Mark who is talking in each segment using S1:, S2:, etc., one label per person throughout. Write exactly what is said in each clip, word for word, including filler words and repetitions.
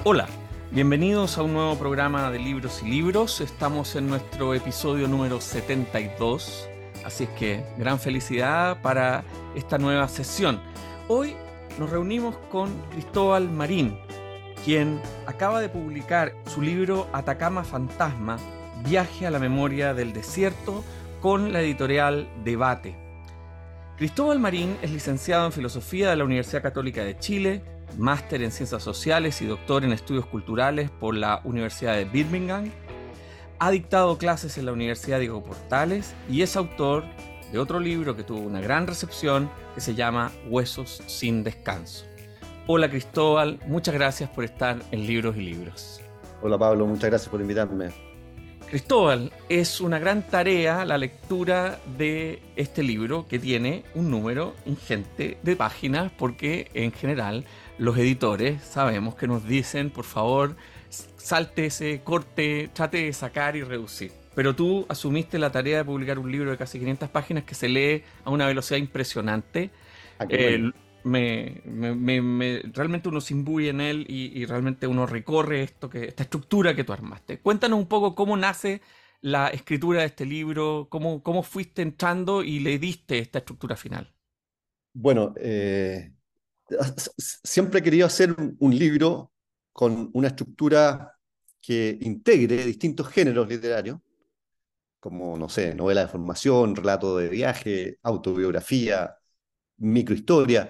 S1: Hola, bienvenidos a un nuevo programa de Libros y Libros. Estamos en nuestro episodio número setenta y dos, así es que gran felicidad para esta nueva sesión. Hoy nos reunimos con Cristóbal Marín, quien acaba de publicar su libro Atacama Fantasma, Viaje a la Memoria del Desierto, con la editorial Debate. Cristóbal Marín es licenciado en Filosofía de la Universidad Católica de Chile, máster en Ciencias Sociales y doctor en Estudios Culturales por la Universidad de Birmingham. Ha dictado clases en la Universidad Diego Portales y es autor de otro libro que tuvo una gran recepción que se llama Huesos sin Descanso. Hola Cristóbal, muchas gracias por estar en Libros y Libros.
S2: Hola Pablo, muchas gracias por invitarme.
S1: Cristóbal, es una gran tarea la lectura de este libro que tiene un número ingente de páginas porque en general los editores sabemos que nos dicen, por favor, salte ese corte, trate de sacar y reducir. Pero tú asumiste la tarea de publicar un libro de casi quinientas páginas que se lee a una velocidad impresionante.
S2: Ah, qué
S1: Eh,
S2: bueno.
S1: me, me, me, me- realmente uno se imbuye en él y, y realmente uno recorre esto que, esta estructura que tú armaste. Cuéntanos un poco cómo nace la escritura de este libro, cómo, cómo fuiste entrando y le diste esta estructura final.
S2: Bueno, eh, s- s- siempre he querido hacer un, un libro con una estructura que integre distintos géneros literarios, como, no sé, novela de formación, relato de viaje, autobiografía, microhistoria.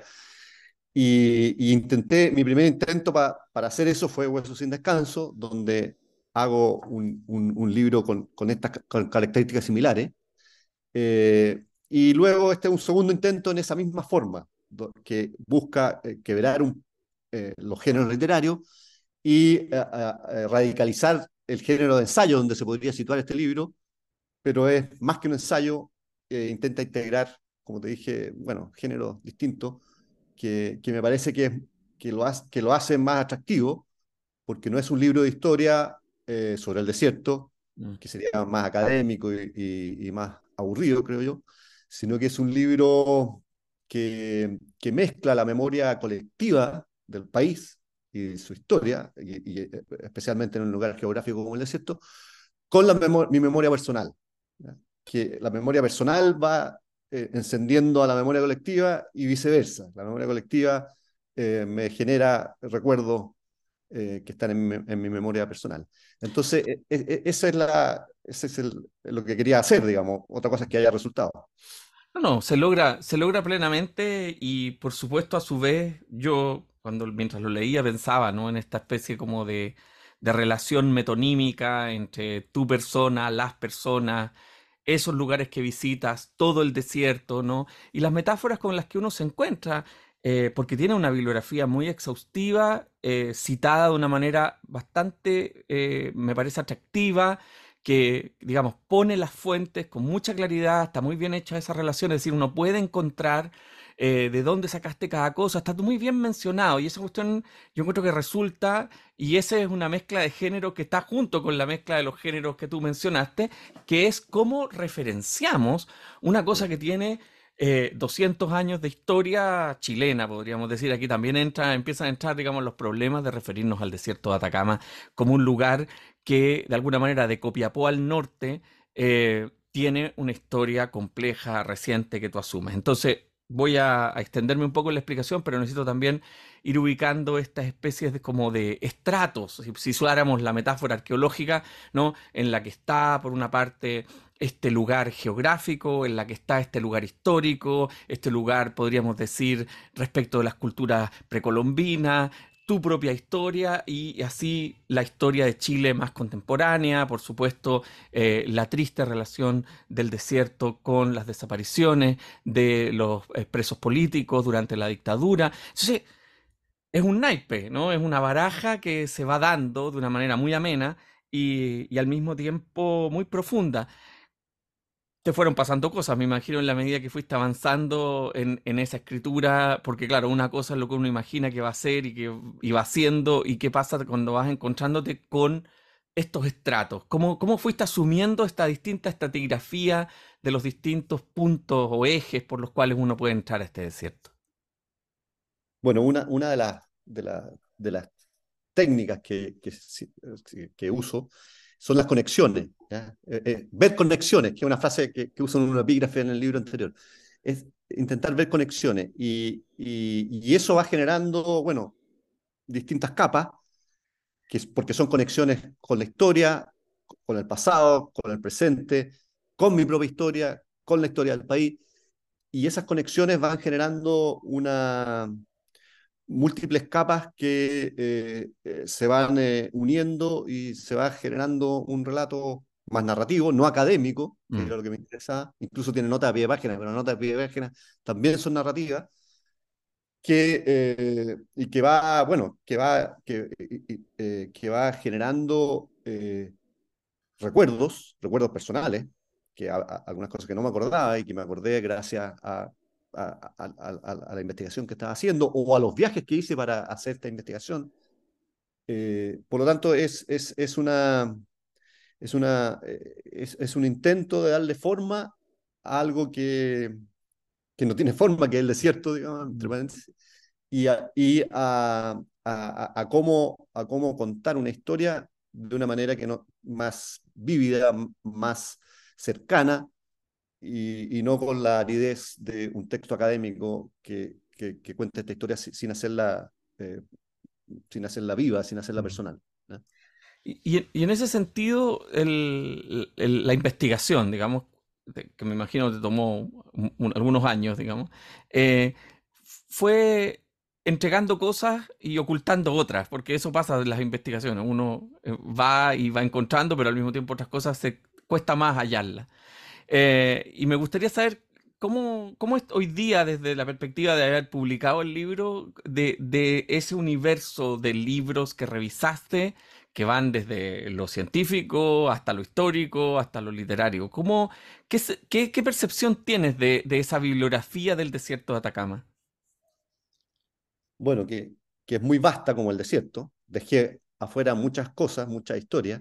S2: Y, y intenté, mi primer intento pa- para hacer eso fue Huesos sin Descanso, donde hago un, un- un libro con, con estas ca- con características similares. Eh, y luego este es un segundo intento en esa misma forma, do- que busca eh, quebrar un- eh, los géneros literarios y eh, eh, radicalizar el género de ensayo donde se podría situar este libro, pero es más que un ensayo, eh, intenta integrar, como te dije, bueno, géneros distintos, que, que me parece que, que, lo hace, que lo hace más atractivo, porque no es un libro de historia eh, sobre el desierto,
S1: Mm.
S2: que sería más académico y, y, y más aburrido, creo yo, sino que es un libro que, que mezcla la memoria colectiva del país y su historia, y, y eh, especialmente en un lugar geográfico como el desierto, con la memo mi memoria personal. ¿Ya? Que la memoria personal va eh, encendiendo a la memoria colectiva y viceversa. La memoria colectiva eh, me genera recuerdos eh, que están en mi, en mi memoria personal. Entonces, e, e, esa es la, ese es el, lo que quería hacer, digamos. Otra cosa es que haya resultado.
S1: No, no, se logra, se logra plenamente y por supuesto a su vez yo cuando mientras lo leía pensaba, ¿no? En esta especie como de, de relación metonímica entre tu persona, las personas, esos lugares que visitas, todo el desierto, ¿no? Y las metáforas con las que uno se encuentra, eh, porque tiene una bibliografía muy exhaustiva, eh, citada de una manera bastante, eh, me parece atractiva, que, digamos, pone las fuentes con mucha claridad, está muy bien hecha esa relación, es decir, uno puede encontrar eh, de dónde sacaste cada cosa, está muy bien mencionado y esa cuestión yo encuentro que resulta, y esa es una mezcla de géneros que está junto con la mezcla de los géneros que tú mencionaste, que es cómo referenciamos una cosa que tiene eh, doscientos años de historia chilena, podríamos decir. Aquí también entra, empiezan a entrar, digamos, los problemas de referirnos al desierto de Atacama como un lugar que, de alguna manera, de Copiapó al norte, eh, tiene una historia compleja, reciente, que tú asumes. Entonces, voy a, a extenderme un poco en la explicación, pero necesito también ir ubicando estas especies de, como de estratos, si, si usáramos la metáfora arqueológica, ¿no? En la que está, por una parte, este lugar geográfico, en la que está este lugar histórico, este lugar, podríamos decir, respecto de las culturas precolombinas, tu propia historia y así la historia de Chile más contemporánea, por supuesto, eh, la triste relación del desierto con las desapariciones de los eh, presos políticos durante la dictadura. Entonces, es un naipe, ¿no? Es una baraja que se va dando de una manera muy amena y, y al mismo tiempo muy profunda. Te fueron pasando cosas, me imagino, en la medida que fuiste avanzando en, en esa escritura, porque claro, una cosa es lo que uno imagina que va a ser y que y va haciendo, y qué pasa cuando vas encontrándote con estos estratos. ¿Cómo, cómo fuiste asumiendo esta distinta estratigrafía de los distintos puntos o ejes por los cuales uno puede entrar a este desierto?
S2: Bueno, una, una de las, de la- de las técnicas que, que, que uso son las conexiones. ¿Ya? Eh, eh, ver conexiones, que es una frase que, que uso en un epígrafe en el libro anterior. Es intentar ver conexiones y, y, y eso va generando, bueno, distintas capas, que es, porque son conexiones con la historia, con el pasado, con el presente, con mi propia historia, con la historia del país, y esas conexiones van generando una múltiples capas que eh, eh, se van eh, uniendo y se va generando un relato más narrativo, no académico, que
S1: Mm,
S2: era lo que me interesa, incluso tiene notas a pie de página, pero notas a pie de página también son narrativas, que, eh, y que va, bueno, que va, que, y- y, eh, que va generando eh, recuerdos, recuerdos personales, que a- a- algunas cosas que no me acordaba y que me acordé gracias a, a, a- a- a- a la investigación que estaba haciendo o a los viajes que hice para hacer esta investigación. Eh, por lo tanto, es, es, es una, es, una, eh, es, es un intento de darle forma a algo que, que no tiene forma, que es el desierto, digamos, entre
S1: mm,
S2: paréntesis, y a, y a, a, a cómo, a cómo contar una historia de una manera que no, más vívida, más cercana, y, y no con la aridez de un texto académico que, que, que cuenta esta historia sin, sin hacerla, eh, sin hacerla viva, sin hacerla
S1: mm.
S2: personal, ¿no?
S1: Y, y en y en ese sentido, el- el- la investigación, digamos, de- que me imagino te tomó un- un- algunos años, digamos, eh, fue entregando cosas y ocultando otras, porque eso pasa en las investigaciones. Uno eh, va y va encontrando, pero al mismo tiempo otras cosas se cuesta más hallarlas. Eh, y me gustaría saber cómo, cómo es hoy día, desde la perspectiva de haber publicado el libro, de, de ese universo de libros que revisaste, que van desde lo científico hasta lo histórico, hasta lo literario. ¿Cómo, qué, se- qué- qué percepción tienes de, de esa bibliografía del desierto de Atacama?
S2: Bueno, que, que es muy vasta como el desierto. Dejé afuera muchas cosas, muchas historias,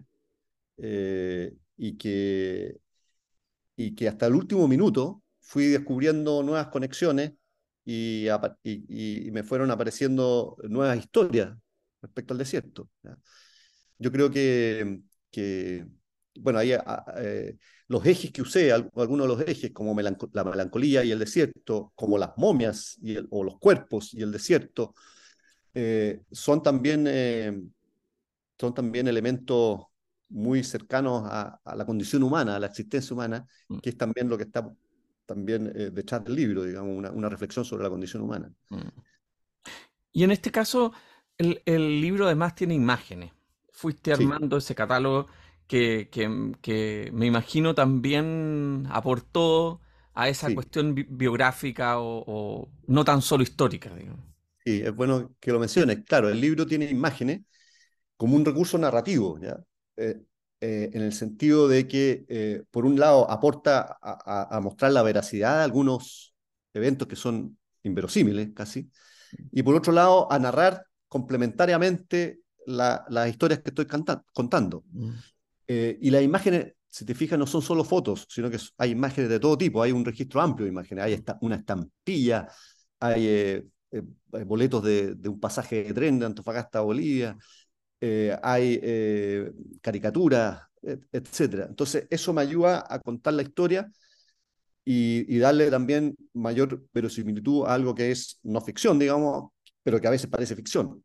S2: eh, y que y que hasta el último minuto fui descubriendo nuevas conexiones y, apa- y- y me fueron apareciendo nuevas historias respecto al desierto. ¿Ya? Yo creo que, que bueno, ahí a- eh, los ejes que usé, al- algunos de los ejes, como melanco- la melancolía y el desierto, como las momias y el- o los cuerpos y el desierto, eh, son también eh, son también elementos muy cercanos a, a la condición humana, a la existencia humana,
S1: Mm,
S2: que es también lo que está también eh, detrás del libro, digamos, una, una reflexión sobre la condición humana.
S1: mm. Y en este caso, el, el libro además tiene imágenes. Fuiste
S2: Sí,
S1: armando ese catálogo que, que- que me imagino también aportó a esa
S2: sí,
S1: cuestión bi- biográfica o, o no tan solo histórica, digamos.
S2: sí, es bueno que lo menciones. Claro, el libro tiene imágenes como un recurso narrativo, ¿ya? Eh, eh, en el sentido de que, eh, por un lado, aporta a, a- a mostrar la veracidad de algunos eventos que son inverosímiles casi, y por otro lado, a narrar complementariamente la- las historias que estoy canta- contando.
S1: Mm,
S2: Eh, y las imágenes, si te fijas, no son solo fotos, sino que hay imágenes de todo tipo, hay un registro amplio de imágenes, hay
S1: mm,
S2: esta, una estampilla, hay eh, eh, boletos de, de un pasaje de tren de Antofagasta a Bolivia, eh, hay eh, caricaturas, et- etcétera. Entonces, eso me ayuda a contar la historia y, y darle también mayor verosimilitud a algo que es no ficción, digamos, pero que a veces parece ficción.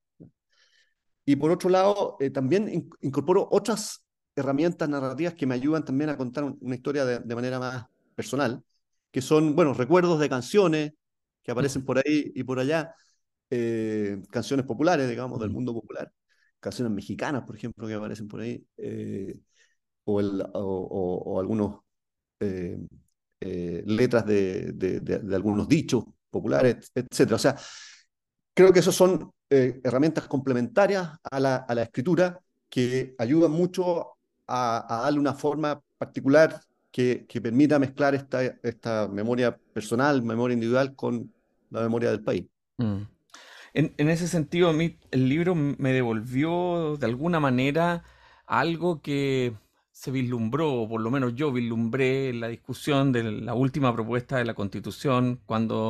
S2: Y por otro lado, eh, también in- incorporo otras herramientas narrativas que me ayudan también a contar un- una historia de, de manera más personal, que son, bueno, recuerdos de canciones que aparecen
S1: mm,
S2: por ahí y por allá, eh, canciones populares, digamos, del
S1: mm,
S2: mundo popular, canciones mexicanas, por ejemplo, que aparecen por ahí, eh, o, el, o, o- o algunos eh, eh, letras de, de- de- de algunos dichos populares, etcétera. O sea, creo que esas son eh, herramientas complementarias a la, a la escritura que ayudan mucho a, a darle una forma particular que, que permita mezclar esta, esta memoria personal, memoria individual con la memoria del país.
S1: mm. En, en ese sentido, a mí el libro m- me devolvió de alguna manera algo que se vislumbró, o por lo menos yo vislumbré en la discusión de la última propuesta de la Constitución, cuando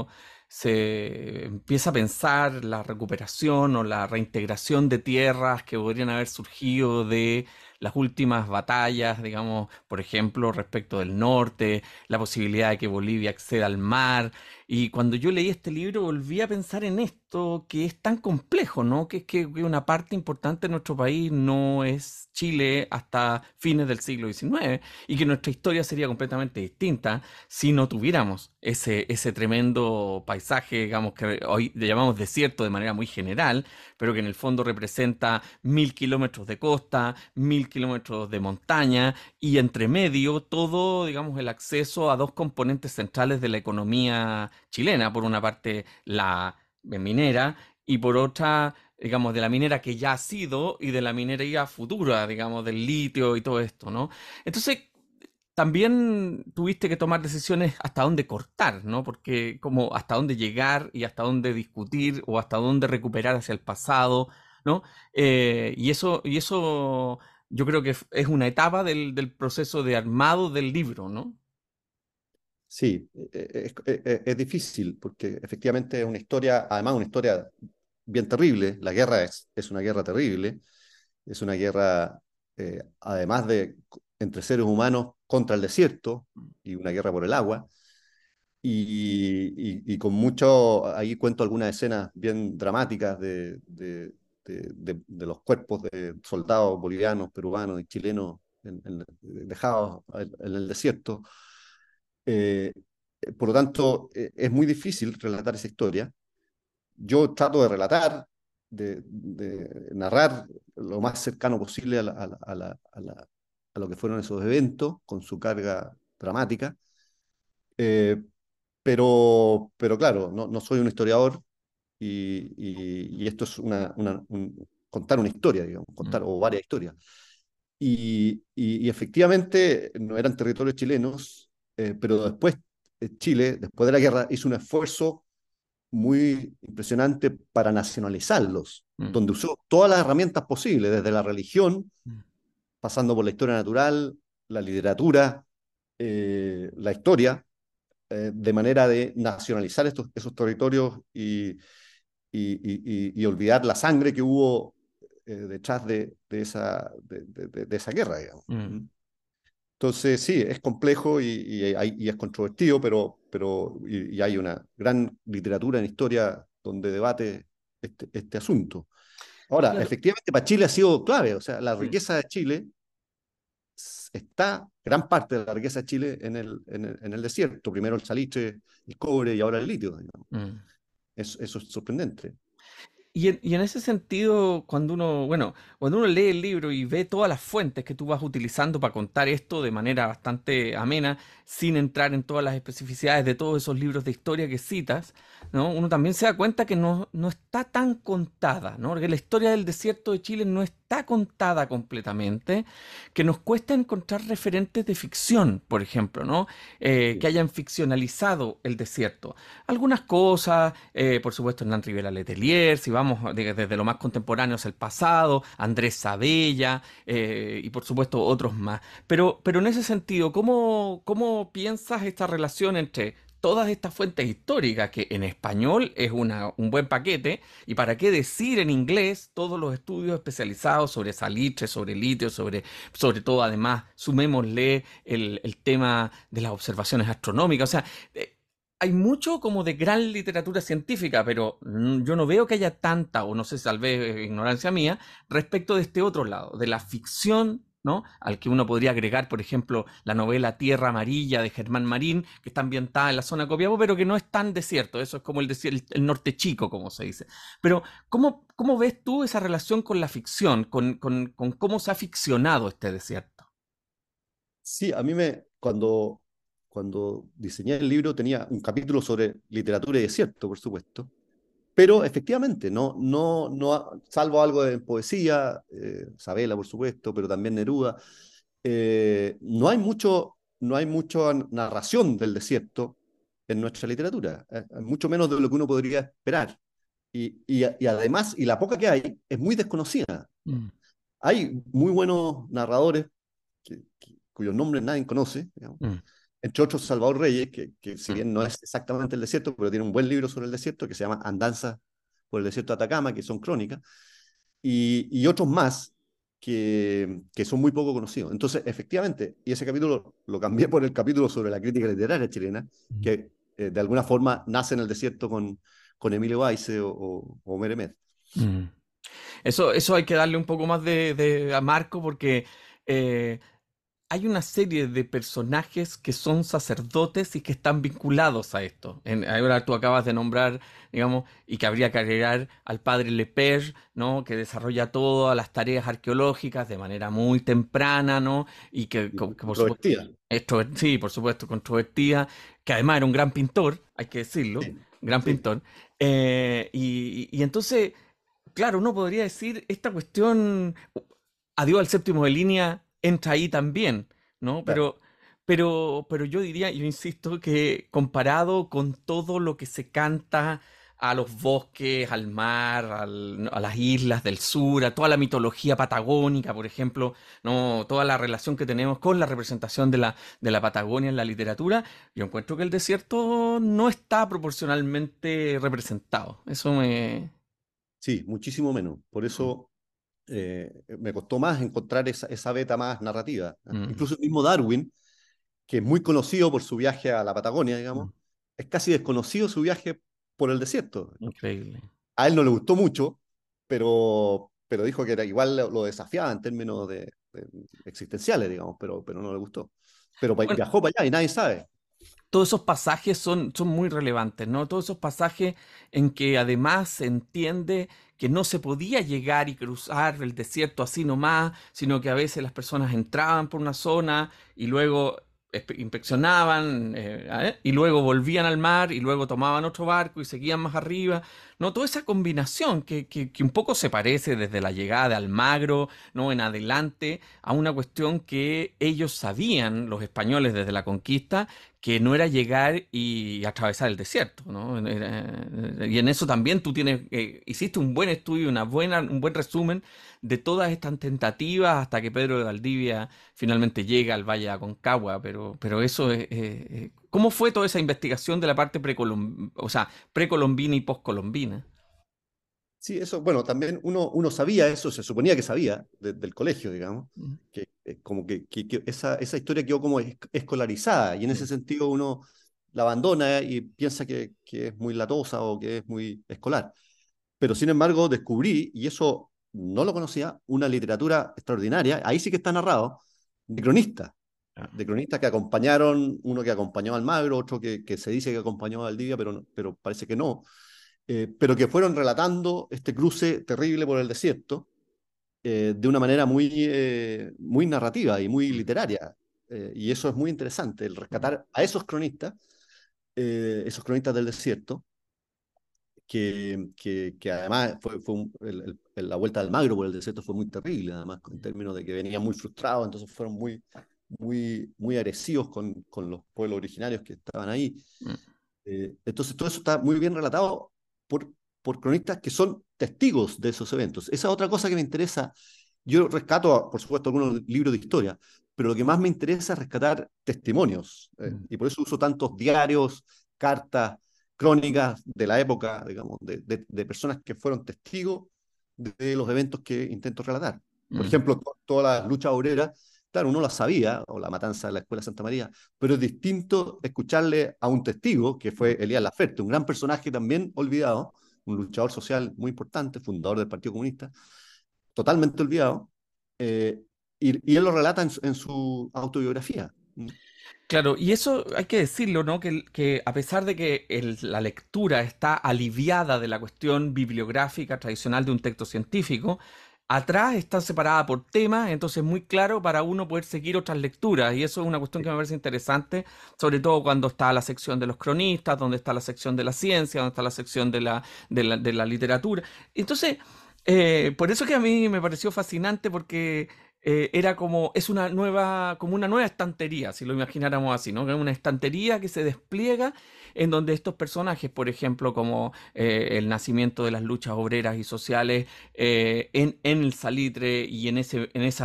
S1: se empieza a pensar la recuperación o la reintegración de tierras que podrían haber surgido de las últimas batallas, digamos, por ejemplo, respecto del norte, la posibilidad de que Bolivia acceda al mar. Y cuando yo leí este libro volví a pensar en esto que es tan complejo, ¿no? Que es que que una parte importante de nuestro país no es Chile hasta fines del siglo diecinueve y que nuestra historia sería completamente distinta si no tuviéramos ese, ese tremendo paisaje, digamos, que hoy le llamamos desierto de manera muy general, pero que en el fondo representa mil kilómetros de costa, mil kilómetros de montaña y entre medio todo, digamos, el acceso a dos componentes centrales de la economía chilena. Por una parte, la minera y por otra, digamos, de la minera que ya ha sido y de la minería futura, digamos, del litio y todo esto, ¿no? Entonces, también tuviste que tomar decisiones hasta dónde cortar, ¿no? Porque como hasta dónde llegar y hasta dónde discutir o hasta dónde recuperar hacia el pasado, ¿no? Eh, y eso, y eso yo creo que es una etapa del, del proceso de armado del libro, ¿no?
S2: Sí, eh, es, es- es difícil porque efectivamente es una historia, además una historia bien terrible. La guerra es, es una guerra terrible, es una guerra, eh, además de entre seres humanos contra el desierto y una guerra por el agua. Y, y- y con mucho, ahí cuento algunas escenas bien dramáticas de, de- de- de- de los cuerpos de soldados bolivianos, peruanos y chilenos en- en- dejados en en el desierto. Eh, por lo tanto, eh, es muy difícil relatar esa historia. Yo trato de relatar, de, de narrar lo más cercano posible a, la- a la- a la- a la- a lo que fueron esos eventos, con su carga dramática. Eh, pero, pero claro, no, no soy un historiador y, y- y esto es una, una- un- contar una historia, digamos,
S1: Mm,
S2: contar o varias historias. Y, y- y efectivamente no eran territorios chilenos, eh, pero después eh, Chile, después de la guerra, hizo un esfuerzo muy impresionante para nacionalizarlos,
S1: mm,
S2: donde usó todas las herramientas posibles, desde la religión,
S1: mm,
S2: pasando por la historia natural, la literatura, eh, la historia, eh, de manera de nacionalizar estos, esos territorios y, y, y- y- y olvidar la sangre que hubo eh, detrás de, de esa, de, de- de esa guerra, digamos.
S1: mm.
S2: ¿Mm? Entonces, sí, es complejo y, y hay- y es controvertido, pero, pero y, y hay una gran literatura en historia donde debate este, este asunto. Ahora,
S1: Claro.
S2: efectivamente, para Chile ha sido clave, o sea, la
S1: Mm,
S2: riqueza de Chile s- está, gran parte de la riqueza de Chile en el, en el, en el desierto, primero el salitre, el cobre y ahora el litio, digamos.
S1: mm.
S2: Es- eso es sorprendente.
S1: Y en, y en ese sentido, cuando uno, bueno, cuando uno lee el libro y ve todas las fuentes que tú vas utilizando para contar esto de manera bastante amena, sin entrar en todas las especificidades de todos esos libros de historia que citas, ¿no? Uno también se da cuenta que no, no está tan contada, ¿no? Porque la historia del desierto de Chile no está contada completamente, que nos cuesta encontrar referentes de ficción, por ejemplo, ¿no? Eh, que
S2: Sí.
S1: hayan ficcionalizado el desierto. Algunas cosas, eh, por supuesto, Hernán Rivera Letelier, si vamos de- desde lo más contemporáneo hacia el pasado, Andrés Sabella, eh, y por supuesto otros más. Pero, pero en ese sentido, ¿cómo, cómo piensas esta relación entre todas estas fuentes históricas, que en español es una, un buen paquete, y para qué decir en inglés todos los estudios especializados sobre salitre, sobre litio, sobre, sobre todo además, sumémosle el, el tema de las observaciones astronómicas? O sea, eh, hay mucho como de gran literatura científica, pero mm, yo no veo que haya tanta, o no sé, tal vez eh, ignorancia mía, respecto de este otro lado, de la ficción, ¿no? Al que uno podría agregar, por ejemplo, la novela Tierra Amarilla de Germán Marín, que está ambientada en la zona de Copiapó, pero que no es tan desierto, eso es como el, desier- el, el norte chico, como se dice. Pero, ¿cómo, cómo ves tú esa relación con la ficción, con, con, con cómo se ha ficcionado este desierto?
S2: Sí, a mí me, cuando, cuando diseñé el libro tenía un capítulo sobre literatura y desierto, por supuesto, pero efectivamente, no, no, no, salvo algo de poesía, eh, Sabela, por supuesto, pero también Neruda, eh, no hay mucho, no hay mucha narración del desierto en nuestra literatura, eh, mucho menos de lo que uno podría esperar. Y, y, y además, y la poca que hay, es muy desconocida.
S1: Mm,
S2: Hay muy buenos narradores que- que- cuyos nombres nadie conoce, digamos,
S1: mm,
S2: entre otros Salvador Reyes, que, que si
S1: Mm,
S2: bien no es exactamente el desierto, pero tiene un buen libro sobre el desierto que se llama Andanzas por el desierto de Atacama, que son crónicas, y, y otros más que, que son muy poco conocidos. Entonces, efectivamente, y ese capítulo lo cambié por el capítulo sobre la crítica literaria chilena,
S1: mm,
S2: que eh, de alguna forma nace en el desierto con, con Emilio Baize o, o, o Meremet.
S1: mm. Eso, eso hay que darle un poco más de, de- a Marco porque eh, hay una serie de personajes que son sacerdotes y que están vinculados a esto. En- ahora tú acabas de nombrar, digamos, y que habría que agregar al padre Lepage, ¿no? Que desarrolla todas las tareas arqueológicas de manera muy temprana, ¿no? Y que,
S2: Y
S1: co- que por supuesto,
S2: controvertida.
S1: extrover- sí, por supuesto, controvertida, que además era un gran pintor, hay que decirlo,
S2: Sí,
S1: gran
S2: sí,
S1: pintor. Eh, y, y entonces, claro, uno podría decir, esta cuestión, adiós al séptimo de línea, entra ahí también, ¿no?
S2: claro.
S1: Pero, pero, pero yo diría, yo insisto, que comparado con todo lo que se canta a los bosques, al mar, al- a las islas del sur, a toda la mitología patagónica, por ejemplo, ¿no? Toda la relación que tenemos con la representación de la, de la Patagonia en la literatura, yo encuentro que el desierto no está proporcionalmente representado. Eso me...
S2: Sí, muchísimo menos. Por eso eh, me costó más encontrar esa, esa beta más narrativa.
S1: Mm,
S2: Incluso el mismo Darwin, que es muy conocido por su viaje a la Patagonia,
S1: mm,
S2: digamos, es casi desconocido su viaje por el desierto.
S1: increíble.
S2: A él no le gustó mucho, pero, pero dijo que era, igual lo, lo desafiaba en términos de, de existenciales, digamos, pero, pero no le gustó. Pero pa-
S1: Bueno,
S2: viajó para allá y nadie sabe.
S1: todos esos pasajes son, son muy relevantes, ¿no? Todos esos pasajes en que además se entiende que no se podía llegar y cruzar el desierto así nomás, sino que a veces las personas entraban por una zona y luego espe- inspeccionaban eh, ¿eh? Y luego volvían al mar y luego tomaban otro barco y seguían más arriba, ¿no? Toda esa combinación que, que, que un poco se parece desde la llegada de Almagro, ¿no? En adelante a una cuestión que ellos sabían, los españoles desde la conquista, que no era llegar y atravesar el desierto, ¿no? Era- y en eso también tú tienes, eh, hiciste un buen estudio, una buena, un buen resumen de todas estas tentativas hasta que Pedro de Valdivia finalmente llega al Valle de Aconcagua, pero, pero eso es, eh, eh, ¿cómo fue toda esa investigación de la parte precolombina, o sea, precolombina y poscolombina?
S2: Sí, eso, bueno, también uno, uno sabía eso, se suponía que sabía de- del colegio, digamos,
S1: Mm,
S2: que eh, como que, que- que esa, esa historia quedó como es- escolarizada y en ese
S1: mm,
S2: sentido uno la abandona y piensa que, que es muy latosa o que es muy escolar. Pero sin embargo descubrí, y eso no lo conocía, una literatura extraordinaria, ahí sí que está narrado, de cronistas,
S1: ah,
S2: de cronistas que acompañaron, uno que acompañó a Almagro, otro que, que se dice que acompañó a Valdivia, pero, no- pero parece que no, eh, pero que fueron relatando este cruce terrible por el desierto eh, de una manera muy, eh, muy narrativa y muy
S1: mm,
S2: literaria. Eh, y eso es muy interesante, el
S1: mm,
S2: rescatar a esos cronistas, eh, esos cronistas del desierto, que, que, que además fue, fue un- el- el- la vuelta del Magro por el desierto fue muy terrible, además, en términos de que venían muy frustrados, entonces fueron muy, muy, muy agresivos con, con los pueblos originarios que estaban ahí.
S1: mm,
S2: Eh, entonces, todo eso está muy bien relatado por, por cronistas que son testigos de esos eventos. Esa es otra cosa que me interesa. Yo rescato, por supuesto, algunos libros de historia, pero lo que más me interesa es rescatar testimonios. Eh,
S1: mm,
S2: y por eso uso tantos diarios, cartas, crónicas de la época, digamos, de, de, de personas que fueron testigos de, de los eventos que intento relatar. Por
S1: mm,
S2: ejemplo, to- todas las luchas obreras, claro, uno las sabía, o la matanza de la Escuela Santa María, pero es distinto escucharle a un testigo, que fue
S1: mm.
S2: Elías Laferte, un gran personaje también olvidado, un luchador social muy importante, fundador del Partido Comunista, totalmente olvidado, eh, y, y, él lo relata en su, en su autobiografía.
S1: Claro, y eso hay que decirlo, ¿no? Que, que a pesar de que el- la lectura está aliviada de la cuestión bibliográfica tradicional de un texto científico, atrás está separada por temas, entonces es muy claro para uno poder seguir otras lecturas, y eso es una cuestión que me parece interesante, sobre todo cuando está la sección de los cronistas, donde está la sección de la ciencia, donde está la sección de la, de la, de la literatura. Entonces, eh, por eso que a mí me pareció fascinante, porque eh, era como, es una nueva, como una nueva estantería, si lo imagináramos así, ¿no? Que es una estantería que se despliega en donde estos personajes, por ejemplo, como eh, el nacimiento de las luchas obreras y sociales eh, en, en el Salitre y en ese, en esa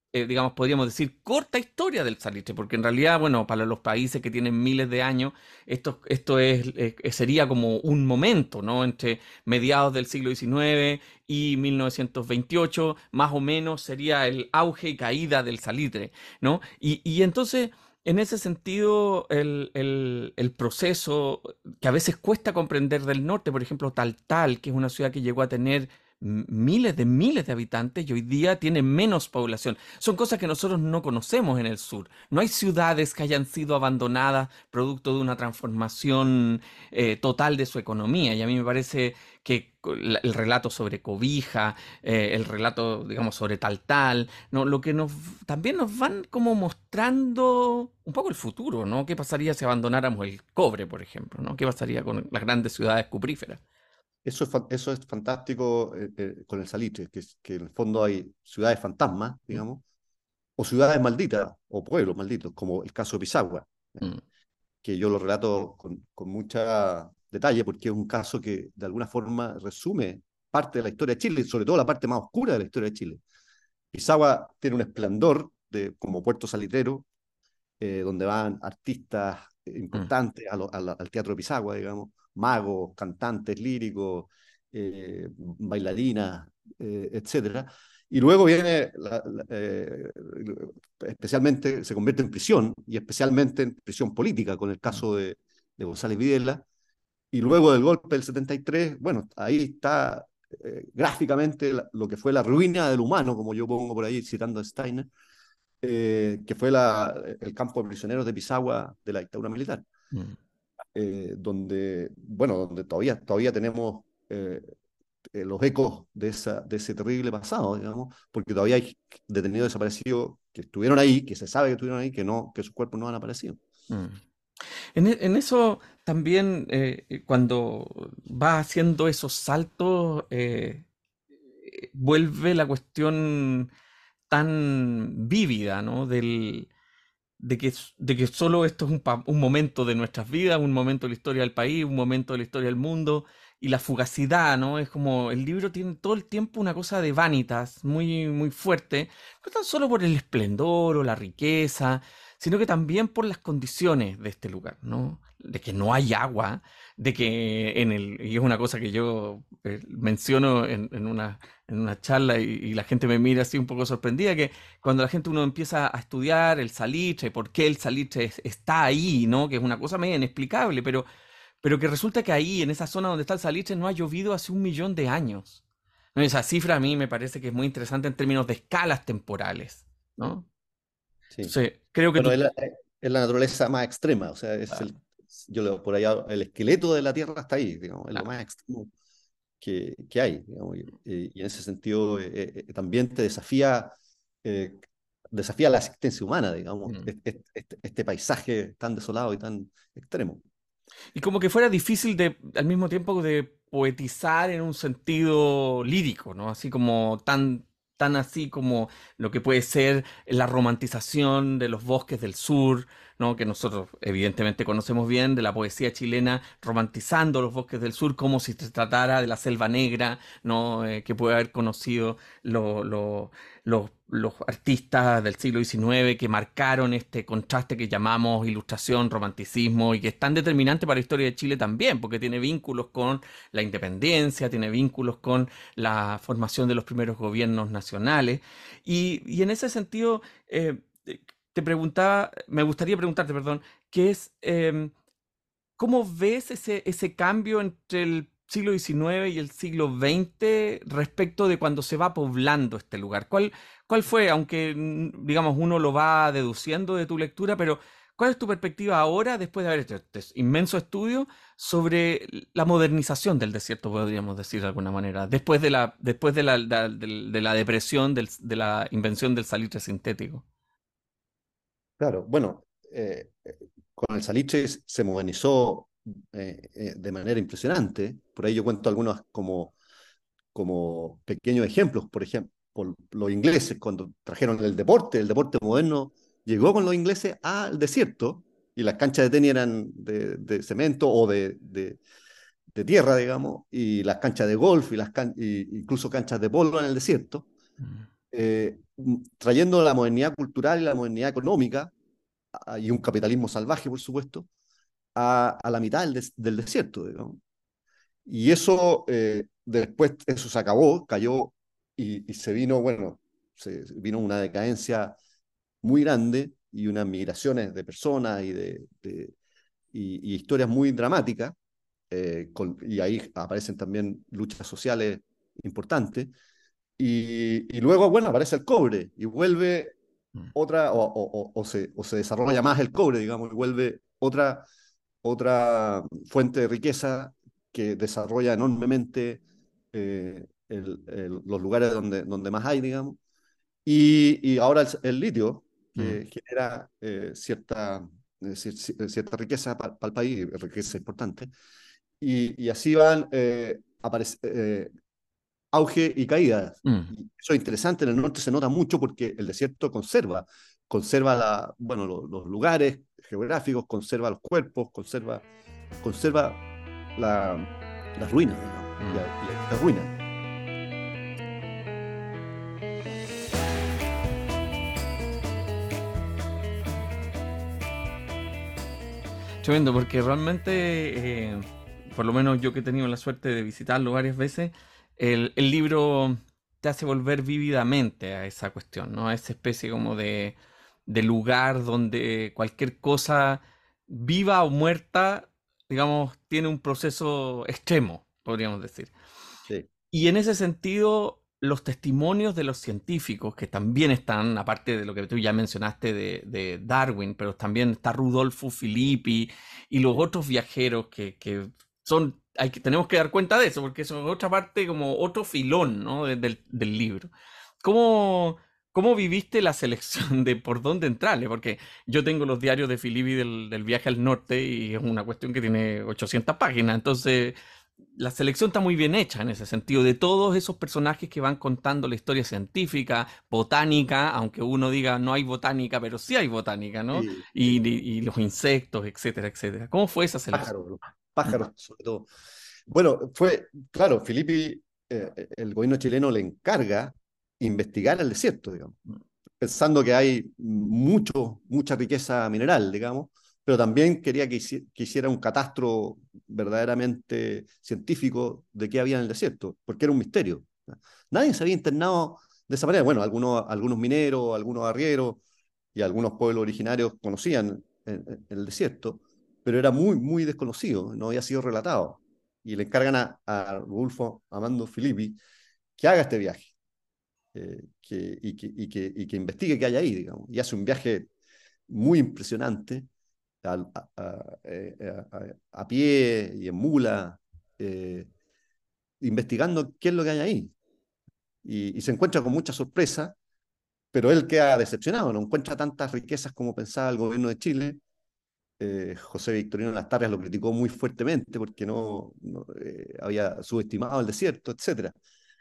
S1: eh, digamos, podríamos decir, corta historia del salitre, porque en realidad, bueno, para los países que tienen miles de años, esto, esto es, eh, sería como un momento, ¿no? Entre mediados del siglo diecinueve y mil novecientos veintiocho, más o menos sería el auge y caída del salitre, ¿no? Y, y entonces... En ese sentido, el, el- el proceso que a veces cuesta comprender del norte, por ejemplo, Taltal, que es una ciudad que llegó a tener m- miles de miles de habitantes y hoy día tiene menos población. Son cosas que nosotros no conocemos en el sur. No hay ciudades que hayan sido abandonadas producto de una transformación eh, total de su economía. Y a mí me parece que co- la- el relato sobre Cobija, eh, el relato, digamos, sobre Taltal, ¿no? Lo que nos también nos van como mostrando un poco el futuro, ¿no? ¿Qué pasaría si abandonáramos el cobre, por ejemplo, ¿no? ¿Qué pasaría con las grandes ciudades cupríferas?
S2: Eso es, fa- eso es fantástico eh, eh, con el salitre, que, es- que en el fondo hay ciudades fantasmas,
S1: Mm,
S2: digamos, o ciudades malditas, o pueblos malditos, como el caso de Pisagua, eh,
S1: mm,
S2: que yo lo relato con, con mucha detalle porque es un caso que de alguna forma resume parte de la historia de Chile, sobre todo la parte más oscura de la historia de Chile. Pisagua tiene un esplendor de, como puerto salitrero, eh, donde van artistas
S1: mm,
S2: importantes a lo, a la, al Teatro de Pisagua, digamos, magos, cantantes líricos, eh, bailarinas, eh, etcétera. Y luego viene, la, la, eh, especialmente, se convierte en prisión, y especialmente en prisión política, con el
S1: mm,
S2: caso de, de González Videla. Y luego del golpe del setenta y tres, bueno, ahí está eh, gráficamente la, lo que fue la ruina del humano, como yo pongo por ahí citando a Steiner, eh, que fue la, el campo de prisioneros de Pisagua de la dictadura militar,
S1: mm.
S2: eh, donde, bueno, donde todavía, todavía tenemos eh, eh, los ecos de, esa, de ese terrible pasado, digamos, porque todavía hay detenidos desaparecidos que estuvieron ahí, que se sabe que estuvieron ahí, que, no, que sus cuerpos no han aparecido.
S1: Mm. En, e- en eso también, eh, eh, cuando va haciendo esos saltos, eh, eh, vuelve la cuestión tan vívida, ¿no? Del, de que, s- de que solo esto es un, pa- un momento de nuestras vidas, un momento de la historia del país, un momento de la historia del mundo, y la fugacidad, ¿no? Es como el libro tiene todo el tiempo una cosa de vanitas muy, muy fuerte, no tan solo por el esplendor o la riqueza, sino que también por las condiciones de este lugar, ¿no? De que no hay agua, de que en el, y es una cosa que yo eh, menciono en, en una, en una charla y, y la gente me mira así un poco sorprendida, que cuando la gente uno empieza a estudiar el salitre, por qué el salitre es- está ahí, ¿no? Que es una cosa medio inexplicable, pero, pero que resulta que ahí, en esa zona donde está el salitre, no ha llovido hace un millón de años. ¿No? Esa cifra a mí me parece que es muy interesante en términos de escalas temporales, ¿no?
S2: Sí.
S1: Entonces, creo que
S2: Bueno,
S1: tú...
S2: es la, es la naturaleza más extrema, o sea, es
S1: Claro.
S2: el, yo leo por allá, el esqueleto de la Tierra está ahí, digamos, es lo
S1: Claro.
S2: más extremo que, que hay, digamos, y, y en ese sentido eh, eh, también te desafía, eh, desafía la existencia humana, digamos,
S1: Mm.
S2: este, este, este paisaje tan desolado y tan extremo.
S1: Y como que fuera difícil de, al mismo tiempo, de poetizar en un sentido lírico, ¿no? Así como tan, tan así como lo que puede ser la romantización de los bosques del sur, ¿no? Que nosotros evidentemente conocemos bien de la poesía chilena, romantizando los bosques del sur como si se tratara de la selva negra, ¿no? Eh, que puede haber conocido lo- lo- los, los artistas del siglo diecinueve que marcaron este contraste que llamamos ilustración, romanticismo y que es tan determinante para la historia de Chile también, porque tiene vínculos con la independencia, tiene vínculos con la formación de los primeros gobiernos nacionales. Y, y en ese sentido, eh, te preguntaba, me gustaría preguntarte, perdón, qué es, eh, ¿cómo ves ese, ese cambio entre el siglo diecinueve y el siglo veinte respecto de cuando se va poblando este lugar? ¿Cuál, cuál fue, aunque mm, digamos uno lo va deduciendo de tu lectura, pero cuál es tu perspectiva ahora después de haber hecho este inmenso estudio sobre la modernización del desierto, podríamos decir de alguna manera, después de la, después de la, de, de- de la depresión del- de la invención del salitre sintético?
S2: Claro, bueno, eh, eh, con el salitre se modernizó eh, eh, de manera impresionante, por ahí yo cuento algunos como como pequeños ejemplos, por ejemplo, por los ingleses cuando trajeron el deporte, el deporte moderno llegó con los ingleses al desierto y las canchas de tenis eran de, de cemento o de, de, de, tierra, digamos, y las canchas de golf y las can y incluso canchas de polo en el desierto. eh, trayendo la modernidad cultural y la modernidad económica, a- y un capitalismo salvaje, por supuesto, a, a la mitad del, des- del desierto, digamos. Y eso, eh, después, eso se acabó, cayó y, y se vino, bueno, se vino una decadencia muy grande y unas migraciones de personas y de, de y, y historias muy dramáticas, eh, con, y ahí aparecen también luchas sociales importantes. Y, y luego, bueno, aparece el cobre y vuelve
S1: Mm,
S2: otra, o, o, o, se, o se desarrolla más el cobre, digamos, y vuelve otra, otra fuente de riqueza que desarrolla enormemente eh, el, el, los lugares donde, donde más hay, digamos. Y, y ahora el, el litio,
S1: mm,
S2: que genera eh, cierta, eh, cierta riqueza para pa el país, riqueza importante. Y, y así van eh, eh, auge y caída.
S1: mm.
S2: Y eso es interesante, en el norte se nota mucho porque el desierto conserva, conserva la, bueno, lo, los lugares geográficos, conserva los cuerpos, conserva, conserva la, las ruinas, digamos, y,
S1: Mm.
S2: y hay muchas ruinas.
S1: Tremendo, porque realmente, eh, por lo menos yo que he tenido la suerte de visitarlo varias veces, el, el libro te hace volver vívidamente a esa cuestión, ¿no? A esa especie como de, de lugar donde cualquier cosa viva o muerta, digamos, tiene un proceso extremo, podríamos decir.
S2: Sí,
S1: Y en ese sentido, los testimonios de los científicos, que también están, aparte de lo que tú ya mencionaste de, de Darwin, pero también está Rudolfo Filippi y los
S2: sí.
S1: otros viajeros que, que son, hay que, tenemos que dar cuenta de eso, porque eso es otra parte, como otro filón, ¿no? de- del, del libro. ¿Cómo, ¿Cómo viviste la selección de por dónde entrarle? Porque yo tengo los diarios de Filippi del, del viaje al norte y es una cuestión que tiene ochocientas páginas, entonces la selección está muy bien hecha en ese sentido, de todos esos personajes que van contando la historia científica, botánica, aunque uno diga no hay botánica, pero sí hay botánica, ¿no?
S2: Sí,
S1: Y,
S2: sí.
S1: y- y los insectos, etcétera, etcétera. ¿Cómo fue esa selección?
S2: Pájaros, los
S1: Mm,
S2: pájaros sobre todo. Bueno, fue, claro, Filippi, eh, el gobierno chileno le encarga investigar el desierto, digamos,
S1: mm,
S2: pensando que hay mucho, mucha riqueza mineral, digamos, pero también quería que, hici- que hiciera un catastro verdaderamente científico de qué había en el desierto, porque era un misterio. Nadie se había internado de esa manera. Bueno, algunos, algunos mineros, algunos arrieros y algunos pueblos originarios conocían el, el- el desierto, pero era muy, muy desconocido, no había sido relatado. Y le encargan a, a Rulfo Amando Filippi que haga este viaje eh, que, y, que, y, que, y que investigue qué hay ahí, digamos. Y hace un viaje muy impresionante a, a, a, eh, a, a pie y en mula, eh, investigando qué es lo que hay ahí. Y, y se encuentra con mucha sorpresa, pero él queda decepcionado, no encuentra tantas riquezas como pensaba el gobierno de Chile. Eh, José Victorino Lastarrias lo criticó muy fuertemente porque no, no eh, había subestimado el desierto, etcétera.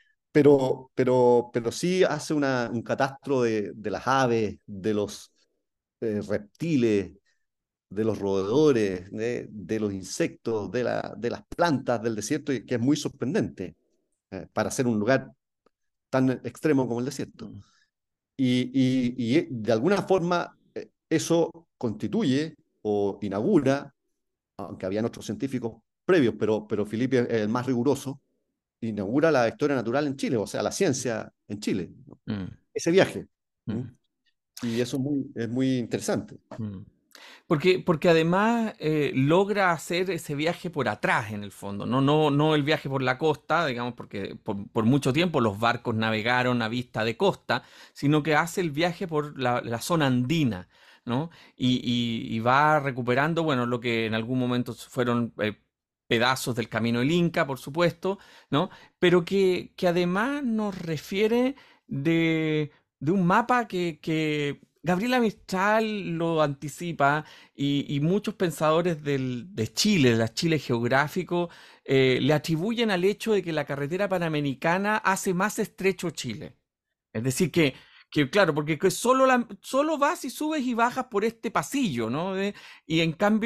S2: Pero, pero, pero sí hace una, un catastro de, de las aves, de los eh, reptiles, de los roedores, de, de los insectos, de, la, de, las plantas del desierto, que es muy sorprendente eh, para ser un lugar tan extremo como el desierto.
S1: mm,
S2: Y, y, y de alguna forma eh, eso constituye o inaugura, aunque habían otros científicos previos, pero, pero Felipe es el más riguroso, inaugura la historia natural en Chile, o sea, la ciencia en Chile, ¿no?
S1: mm,
S2: Ese viaje. ¿Mm?
S1: mm,
S2: Y eso es muy, es muy interesante.
S1: mm. Porque, porque además eh, logra hacer ese viaje por atrás, en el fondo, ¿no? No, no el viaje por la costa, digamos, porque por, por mucho tiempo los barcos navegaron a vista de costa, sino que hace el viaje por la, la zona andina, ¿no? Y, y- y va recuperando, bueno, lo que en algún momento fueron eh, pedazos del camino del Inca, por supuesto, ¿no? Pero que, que además nos refiere de, de un mapa que, que Gabriela Mistral lo anticipa y, y muchos pensadores del- de Chile, de Chile geográfico, eh, le atribuyen al hecho de que la carretera panamericana hace más estrecho Chile. Es decir, que, que claro, porque que solo, la- solo vas y subes y bajas por este pasillo, ¿no? Eh, y en cambio,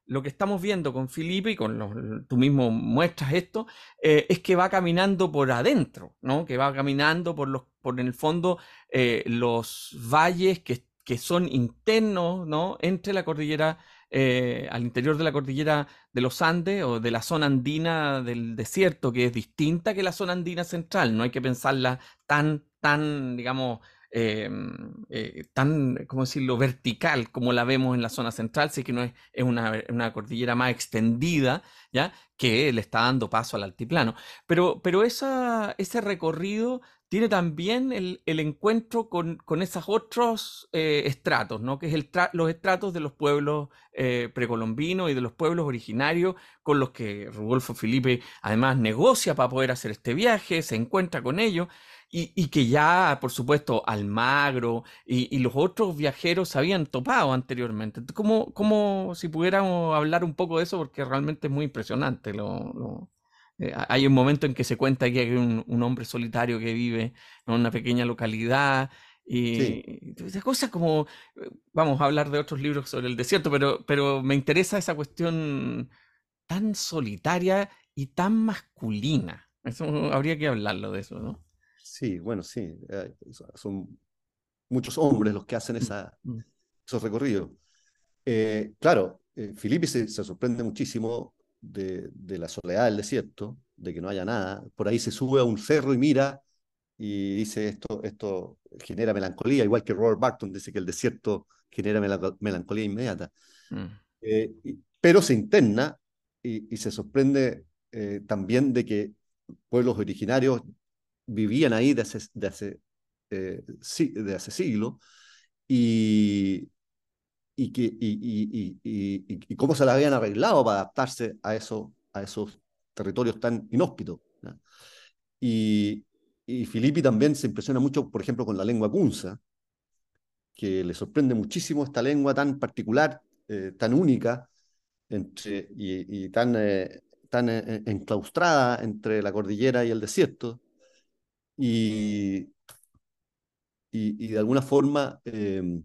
S1: lo que estamos viendo con Felipe, y con los, tú mismo muestras esto, eh, es que va caminando por adentro, ¿no? Que va caminando por los, por en el fondo, eh, los valles que, que son internos, ¿no? Entre la cordillera, eh, al interior de la cordillera de los Andes o de la zona andina del desierto, que es distinta que la zona andina central. No hay que pensarla tan, tan, digamos, eh, eh, tan, ¿cómo decirlo?, vertical como la vemos en la zona central, sí que no es, es una, una cordillera más extendida, ¿ya? Que le está dando paso al altiplano. Pero, pero esa, ese recorrido tiene también el, el encuentro con, con esos otros eh, estratos, ¿no? Que es el los estratos de los pueblos eh, precolombinos y de los pueblos originarios con los que Rudolfo Felipe además negocia para poder hacer este viaje, se encuentra con ellos. Y, y que ya, por supuesto, Almagro y, y los otros viajeros habían topado anteriormente. ¿Cómo, cómo si pudiéramos hablar un poco de eso? Porque realmente es muy impresionante. Lo, lo- eh, hay un momento en que se cuenta que hay un, un hombre solitario que vive en una pequeña localidad
S2: Sí,
S1: y esas cosas como, eh, vamos a hablar de otros libros sobre el desierto, pero, pero me interesa esa cuestión tan solitaria y tan masculina. Eso habría que hablarlo de eso, ¿no?
S2: sí, bueno, sí. eh, son muchos hombres los que hacen
S1: Mm,
S2: esa,
S1: mm,
S2: esos recorridos. Eh, claro, eh, Filipe se, se sorprende muchísimo de, de la soledad del desierto, de que no haya nada. Por ahí se sube a un cerro y mira y dice esto, esto genera melancolía, igual que Robert Barton dice que el desierto genera melanco- melancolía inmediata.
S1: mm,
S2: Eh, y- pero se interna y, y se sorprende eh, también de que pueblos originarios vivían ahí de hace, de hace, eh, sí, de hace siglos y, y, que, y, y, y, y, y cómo se la habían arreglado para adaptarse a, eso, a esos territorios tan inhóspitos, ¿no? Y, y Filippi también se impresiona mucho, por ejemplo, con la lengua kunza, que le sorprende muchísimo esta lengua tan particular, eh, tan única entre, y, y tan, eh, tan eh, enclaustrada entre la cordillera y el desierto. Y, y, y de alguna forma eh,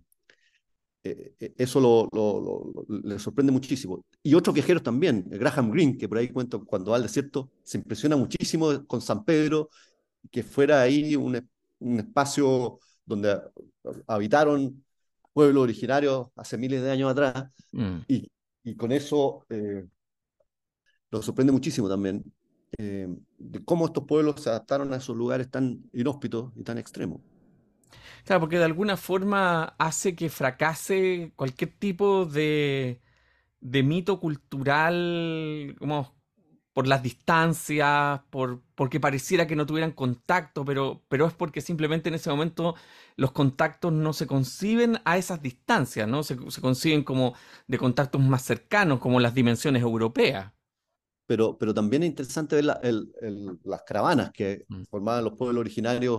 S2: eh, eh, eso lo, lo, lo, lo, le sorprende muchísimo. Y otros viajeros también, Graham Greene, que por ahí cuento, cuando va al desierto, se impresiona muchísimo con San Pedro, que fuera ahí un, un espacio donde habitaron pueblos originarios hace miles de años atrás,
S1: mm.
S2: y, y con eso eh, lo sorprende muchísimo también, eh, de cómo estos pueblos se adaptaron a esos lugares tan inhóspitos y tan extremos.
S1: Claro, porque de alguna forma hace que fracase cualquier tipo de, de mito cultural, como por las distancias, por, porque pareciera que no tuvieran contacto, pero, pero es porque simplemente en ese momento los contactos no se conciben a esas distancias, ¿no? Se, se conciben como de contactos más cercanos, como las dimensiones europeas.
S2: Pero, pero también es interesante ver la, el, el, las caravanas que
S1: Mm,
S2: formaban los pueblos originarios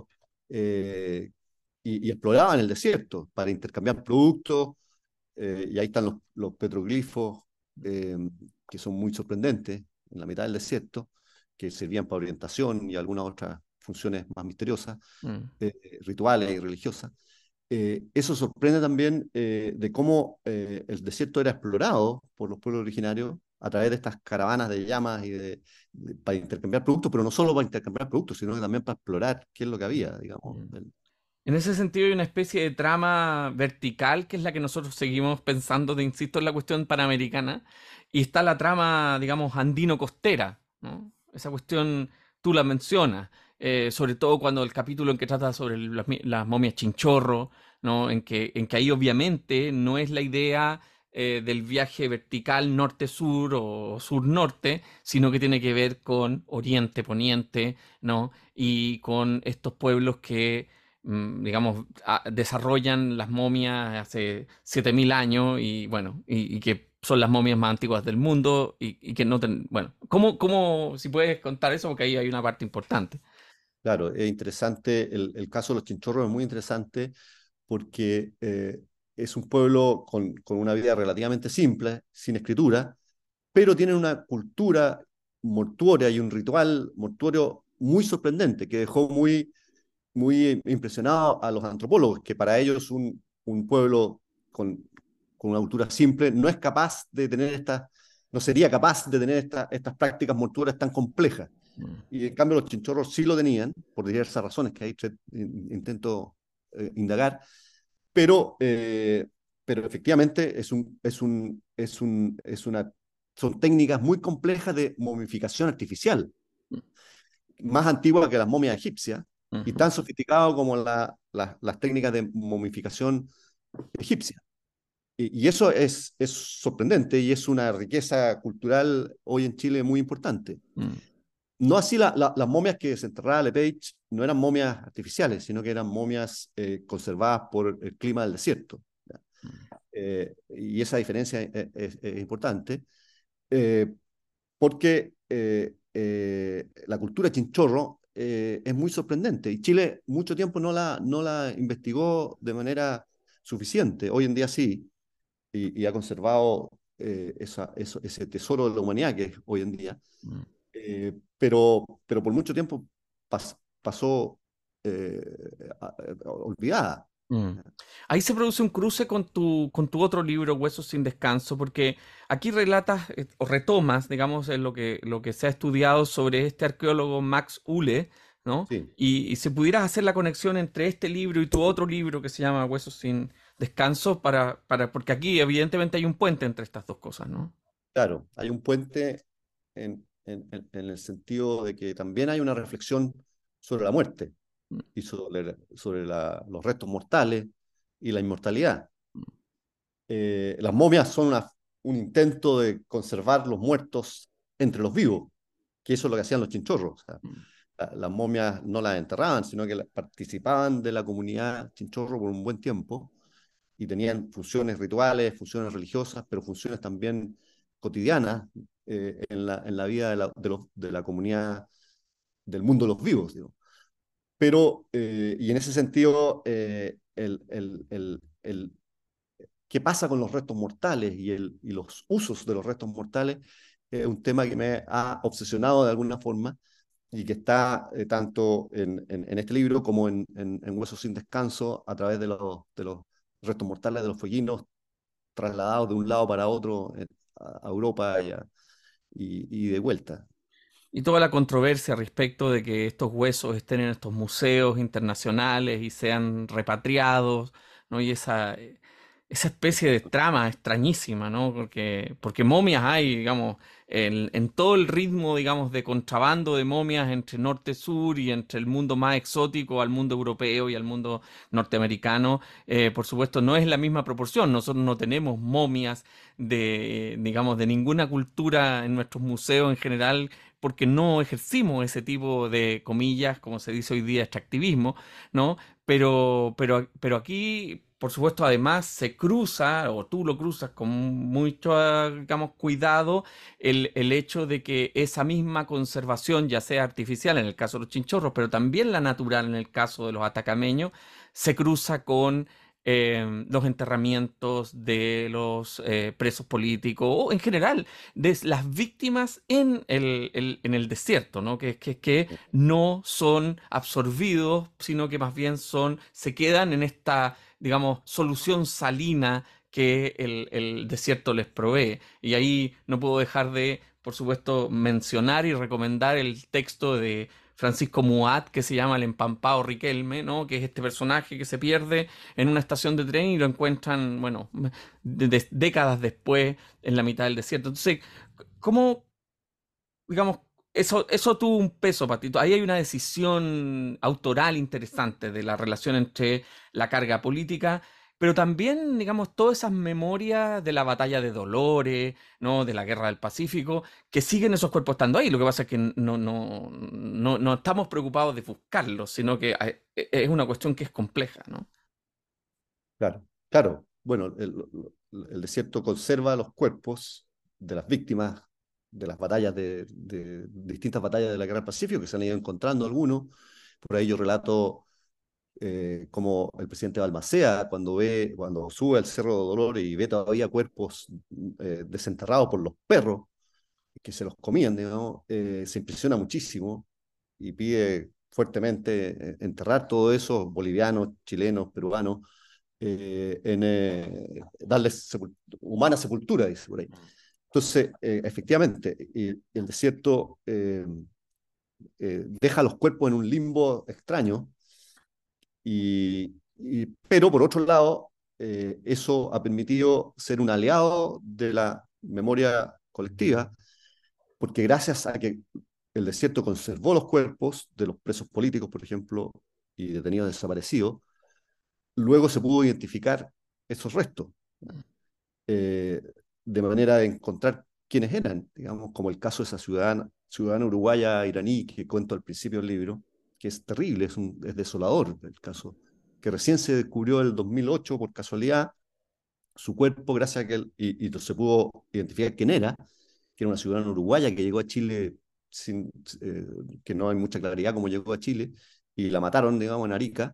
S2: eh, y, y, exploraban el desierto para intercambiar productos, eh, y ahí están los, los petroglifos eh, que son muy sorprendentes en la mitad del desierto, que servían para orientación y algunas otras funciones más misteriosas,
S1: mm.
S2: eh, rituales y religiosas. Eh, eso sorprende también eh, de cómo eh, el desierto era explorado por los pueblos originarios a través de estas caravanas de llamas y de, de- para intercambiar productos, pero no solo para intercambiar productos, sino que también para explorar qué es lo que había, digamos.
S1: Mm.
S2: El-
S1: En ese sentido hay una especie de trama vertical que es la que nosotros seguimos pensando, de, insisto, en la cuestión panamericana, y está la trama, digamos, andino-costera, ¿no? Esa cuestión tú la mencionas, eh, sobre todo cuando el capítulo en que trata sobre el- las, mi- las momias chinchorro, ¿no? En que, en que ahí obviamente no es la idea eh, del viaje vertical norte-sur o sur-norte, sino que tiene que ver con oriente-poniente, ¿no? Y con estos pueblos que mm, digamos, a- desarrollan las momias hace siete mil años y bueno, y, y que son las momias más antiguas del mundo y, y que no ten, bueno, ¿cómo, cómo, si puedes contar eso? Porque ahí hay una parte importante.
S2: claro, es interesante, el, el caso de los chinchorros es muy interesante porque eh, es un pueblo con, con una vida relativamente simple, sin escritura, pero tienen una cultura mortuoria y un ritual mortuorio muy sorprendente que dejó muy muy impresionado a los antropólogos, que para ellos un, un pueblo con con una cultura simple, no es capaz de tener estas, no sería capaz de tener esta, estas prácticas mortuorias tan complejas.
S1: mm,
S2: Y en cambio los chinchorros sí lo tenían, por diversas razones que ahí intento eh, indagar, pero, eh, pero efectivamente es un, es un, es un, es una, son técnicas muy complejas de momificación artificial,
S1: mm,
S2: más antiguas que las momias egipcias y
S1: ujú,
S2: tan sofisticadas como la, la, las técnicas de momificación egipcia. Y, y eso es, es sorprendente y es una riqueza cultural hoy en Chile muy importante.
S1: mm,
S2: No así la, la, las momias que desenterraba Lepage no eran momias artificiales, sino que eran momias eh, conservadas por el clima del desierto.
S1: mm,
S2: Eh, y esa diferencia es, es, es importante eh, porque eh, eh, la cultura chinchorro eh, es muy sorprendente y Chile mucho tiempo no la, no la investigó de manera suficiente. Hoy en día sí, y, y ha conservado eh, esa, eso, ese tesoro de la humanidad que es hoy en día.
S1: mm.
S2: Eh, pero, pero por mucho tiempo pas, pasó eh, a, a, olvidada.
S1: Mm. Ahí se produce un cruce con tu, con tu otro libro, Huesos sin descanso, porque aquí relatas eh, o retomas, digamos, eh, lo que, lo que se ha estudiado sobre este arqueólogo Max Uhle, ¿no?
S2: Sí,
S1: Y, y si pudieras hacer la conexión entre este libro y tu otro libro que se llama Huesos sin descanso, para, para, porque aquí evidentemente hay un puente entre estas dos cosas, ¿no?
S2: claro, hay un puente en, en, en, en el sentido de que también hay una reflexión sobre la muerte
S1: Mm,
S2: y sobre, sobre la, los restos mortales y la inmortalidad. Eh, las momias son una, un intento de conservar los muertos entre los vivos, que eso es lo que hacían los chinchorros. O sea,
S1: mm,
S2: la, las momias no las enterraban, sino que la, participaban de la comunidad chinchorro por un buen tiempo y tenían funciones rituales, funciones religiosas, pero funciones también cotidianas eh, en, la, en la vida de la, de, los, de la comunidad del mundo de los vivos. Digo. Pero, eh, y en ese sentido, eh, el, el, el, el, qué pasa con los restos mortales y, el, y los usos de los restos mortales es un tema que me ha obsesionado de alguna forma y que está eh, tanto en, en, en, este libro como en, en, en Huesos sin Descanso a través de los, de los restos mortales de los fueguinos trasladados de un lado para otro eh, a Europa y, a, y, y de vuelta.
S1: Y toda la controversia respecto de que estos huesos estén en estos museos internacionales y sean repatriados, ¿no? Y esa, eh, esa especie de trama extrañísima, ¿no? Porque, porque momias hay, digamos, en, en todo el ritmo, digamos, de contrabando de momias entre norte-sur y entre el mundo más exótico al mundo europeo y al mundo norteamericano, eh, por supuesto, no es la misma proporción. Nosotros no tenemos momias de, digamos, de ninguna cultura en nuestros museos en general porque no ejercimos ese tipo de comillas, como se dice hoy día, extractivismo, ¿no? Pero, pero, pero aquí, por supuesto, además se cruza, o tú lo cruzas con mucho, ah, digamos, cuidado, el, el hecho de que esa misma conservación, ya sea artificial en el caso de los chinchorros, pero también la natural en el caso de los atacameños, se cruza con eh, los enterramientos de los eh, presos políticos, o en general, de las víctimas en el, el- en el desierto, ¿no? Que, que, que no son absorbidos, sino que más bien son, se quedan en esta, digamos, solución salina que el, el desierto les provee. Y ahí no puedo dejar de, por supuesto, mencionar y recomendar el texto de Francisco Muat, que se llama El Empampado Riquelme, ¿no? Que es este personaje que se pierde en una estación de tren y lo encuentran, bueno, de- de- décadas después en la mitad del desierto. Entonces, ¿cómo, digamos, eso, eso tuvo un peso, Patito? Ahí hay una decisión autoral interesante de la relación entre la carga política, pero también, digamos, todas esas memorias de la batalla de Dolores, ¿no? De la Guerra del Pacífico, que siguen esos cuerpos estando ahí. Lo que pasa es que no, no, no, no estamos preocupados de buscarlos, sino que hay- e- es una cuestión que es compleja, ¿no?
S2: Claro, claro. Bueno, el, el desierto conserva los cuerpos de las víctimas de las batallas de, de distintas batallas de la Guerra del Pacífico, que se han ido encontrando algunos. Por ahí yo relato eh, como el presidente Balmaceda, cuando ve, cuando sube al Cerro de Dolores y ve todavía cuerpos eh, desenterrados por los perros que se los comían, digamos, eh, se impresiona muchísimo y pide fuertemente eh, enterrar todo eso, bolivianos, chilenos, peruanos, eh, en eh, darles sepul- humana sepultura, dice por ahí. Entonces, eh, efectivamente, y- y el desierto eh, eh, deja los cuerpos en un limbo extraño, y, y- pero por otro lado, eh, eso ha permitido ser un aliado de la memoria colectiva, porque gracias a que el desierto conservó los cuerpos de los presos políticos, por ejemplo, y detenidos desaparecidos, luego se pudo identificar esos restos, eh, de manera de encontrar quiénes eran, digamos, como el caso de esa ciudadana, ciudadana uruguaya iraní que cuento al principio del libro, que es terrible, es, un, es desolador el caso, que recién se descubrió en el dos mil ocho por casualidad su cuerpo, gracias a que él, y, y se pudo identificar quién era, que era una ciudadana uruguaya que llegó a Chile sin, eh, que no hay mucha claridad cómo llegó a Chile, y la mataron, digamos, en Arica,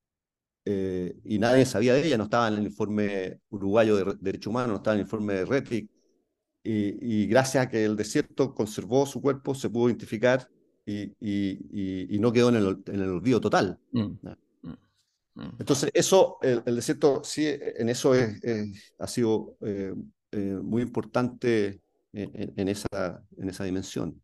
S2: eh, y nadie sabía de ella, no estaba en el informe uruguayo de derechos humanos, no estaba en el informe de RETIC, y, y gracias a que el desierto conservó su cuerpo, se pudo identificar y, y, y, y no quedó en el, en el olvido total.
S1: Mm,
S2: ¿No?
S1: mm, mm.
S2: Entonces, eso, el, el desierto, sí, en eso es, es- ha sido eh, eh, muy importante en, en- en esa, en esa dimensión.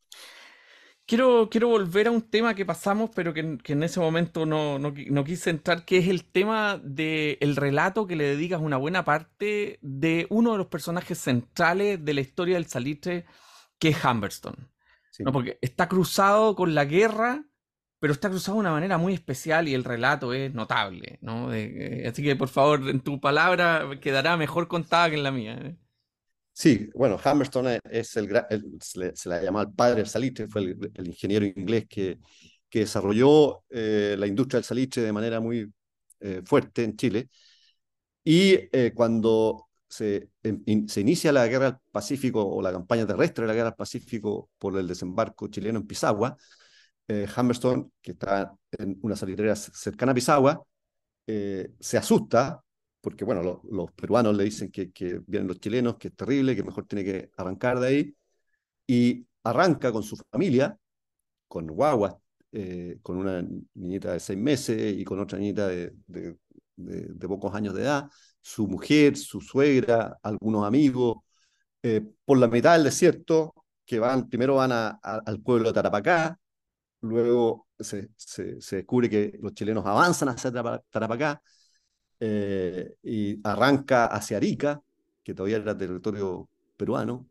S1: Quiero, quiero volver a un tema que pasamos, pero que, en que en ese momento no, no, qui- no quise entrar, que es el tema del relato que le dedicas una buena parte de uno de los personajes centrales de la historia del salitre, que es Humberstone. ¿No?
S2: Sí.
S1: Porque está cruzado con la guerra, pero está cruzado de una manera muy especial y el relato es notable, ¿no? De- eh, así que, por favor, en tu palabra quedará mejor contada que en la mía. ¿Eh?
S2: Sí, bueno, Hammerstone es el, gra- el- se le, se le llama el padre del salitre, fue el, el ingeniero inglés que, que desarrolló eh, la industria del salitre de manera muy eh, fuerte en Chile. Y eh, cuando se, en- in- se inicia la guerra del Pacífico o la campaña terrestre de la guerra del Pacífico por el desembarco chileno en Pisagua, eh, Hammerstone, que está en una salitrera c- cercana a Pisagua, eh, se asusta porque, bueno, lo- los peruanos le dicen que, que vienen los chilenos, que es terrible, que mejor tiene que arrancar de ahí, y arranca con su familia, con guaguas, eh, con una niñita de seis meses y con otra niñita de, de, de, de pocos años de edad, su mujer, su suegra, algunos amigos, eh, por la mitad del desierto, que van, primero van a, a, al pueblo de Tarapacá, luego se, se, se, descubre que los chilenos avanzan hacia Tarapacá, eh, y arranca hacia Arica, que todavía era territorio peruano,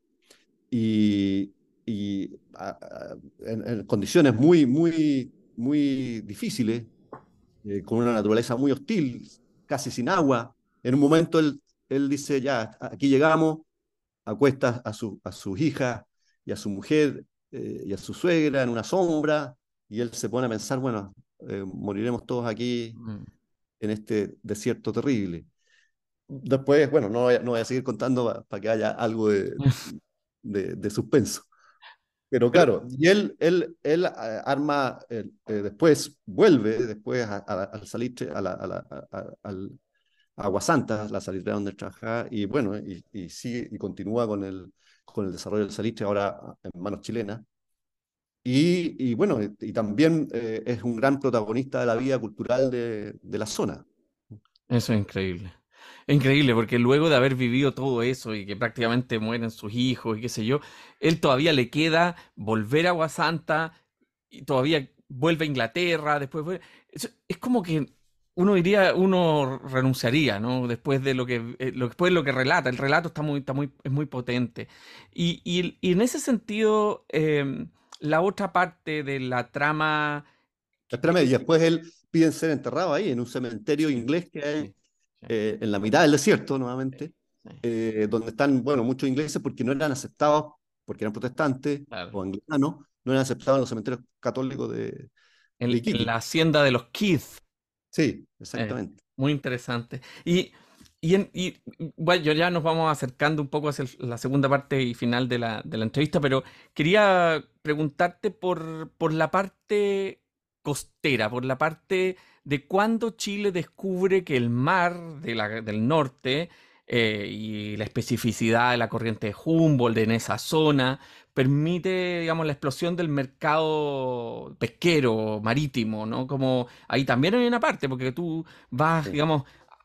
S2: y, y a, a, en, en, condiciones muy, muy, muy difíciles, eh, con una naturaleza muy hostil, casi sin agua. En un momento él, él dice, ya, aquí llegamos, acuesta a, su, a sus hijas y a su mujer eh, y a su suegra en una sombra, y él se pone a pensar, bueno, eh, moriremos todos aquí
S1: Mm.
S2: en este desierto terrible. Después, bueno, no voy a, no voy a seguir contando para pa que haya algo de, de, de suspenso. Pero
S1: Pero,
S2: claro, y él, él, él eh, arma, eh, eh, después vuelve, después a- a- al salitre, a la, a la, a, a- al, a Aguasanta, la salitrera donde trabaja, y bueno, y, y sigue y continúa con el, con el desarrollo del salitre ahora en manos chilenas. Y, y bueno, y, y también eh, es un gran protagonista de la vida cultural de, de la zona.
S1: eso es increíble. Es increíble porque luego de haber vivido todo eso y que prácticamente mueren sus hijos y qué sé yo, él todavía le queda volver a Aguasanta y todavía vuelve a Inglaterra, después vuelve- Es, es como que uno diría, uno renunciaría, ¿no? Después de lo que, eh, lo, después de lo que relata. El relato está muy, está muy, es muy potente. Y, y- y en ese sentido, eh, la otra parte de la trama que
S2: Espérame, y
S1: creo que...
S2: después él pide ser enterrado ahí, en un cementerio
S1: Sí,
S2: inglés que hay
S1: sí, sí,
S2: eh, en la mitad del desierto,
S1: sí,
S2: nuevamente,
S1: sí,
S2: eh, donde están, bueno, muchos ingleses porque no eran aceptados, porque eran protestantes
S1: claro.
S2: o anglicanos, no eran aceptados en los cementerios católicos de, de
S1: En, en
S2: Iquique.
S1: la hacienda de los Keith.
S2: Sí,
S1: Eh,
S2: exactamente.
S1: muy interesante. Y, y, en- y, bueno, yo ya nos vamos acercando un poco hacia el- la segunda parte y final de la, de la entrevista, pero quería preguntarte por, por la parte costera, por la parte de cuándo Chile descubre que el mar de la- del norte eh, y la especificidad de la corriente de Humboldt en esa zona permite, digamos, la explosión del mercado pesquero, marítimo, ¿no? Como ahí también hay una parte, porque tú vas,
S2: Sí.
S1: digamos,